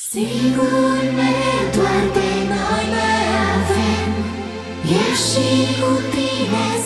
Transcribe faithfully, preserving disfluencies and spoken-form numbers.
Sigur mereu doar de noi ne avem. Eu și cu tine